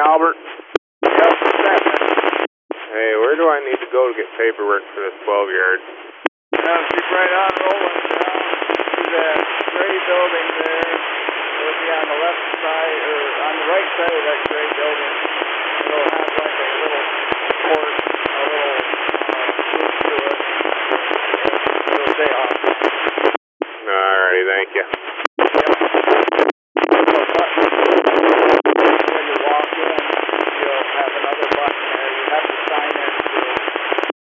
Albert? Yep, what's that, man? Hey, where do I need to go to get paperwork for this 12 yard? Keep right on rolling down to that gray building there. It'll be on the left side, or on the right side of that gray building.